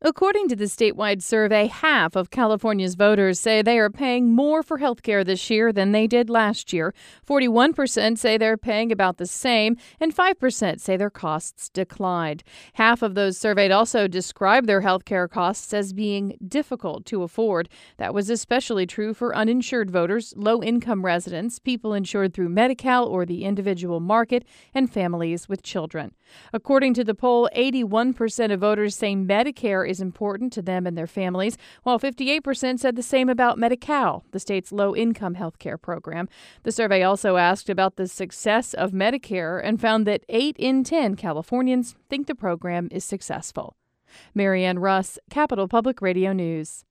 According to the statewide survey, half of California's voters say they are paying more for health care this year than they did last year. 41% say they're paying about the same, and 5% say their costs declined. Half of those surveyed also describe their health care costs as being difficult to afford. That was especially true for uninsured voters, low-income residents, people insured through Medi-Cal or the individual market, and families with children. According to the poll, 81% of voters say Medicare is important to them and their families, while 58% said the same about Medi-Cal, the state's low-income health care program. The survey also asked about the success of Medicare and found that 8 in 10 Californians think the program is successful. Marianne Russ, Capital Public Radio News.